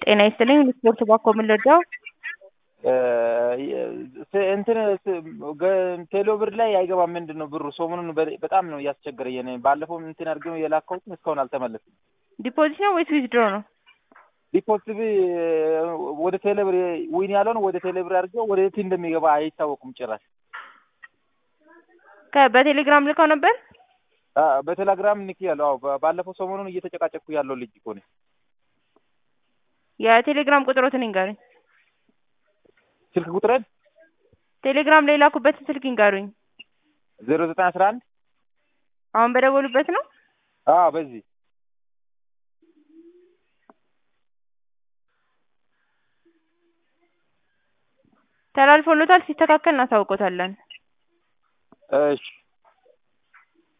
ጤና ይስጥልኝ ስፖርት ባኮ ምን ልርዳው? እንትን ቴሌብር ላይ አይገባም። ምንድነው ብሩ ሰሞኑን በጣም ነው እያስቸገረኝ ነው። ባለፈው እንትን አድርገው የላከውት እስካሁን አልተመለሰም። ዲፖዚት ነው ወይስ ዊዝድሮ ነው? ዲፖዚት ወደ ቴሌብር ዊን ያለውን ወደ ቴሌብር አድርገው ወደ የት እንደሚገባ አይታወቅም ጭራሽ። በቴሌግራም ልከው ነበር? በቴሌግራም ንክ ያለው ባለፈው ሰሞኑን እየተጨቃጨኩ ያለው ልጅ እኮ ነው። የቴሌግራም ቁጥሮትን ይንገሩኝ። ስልክ ቁጥሬን ቴሌግራም ላይ ላኩበት ስልክ ይንገሩኝ። 0911 አሁን በደወሉበት ነው? በዚህ ተላልፎሎታል። ሲስተካከል እናሳውቆታለን። እሺ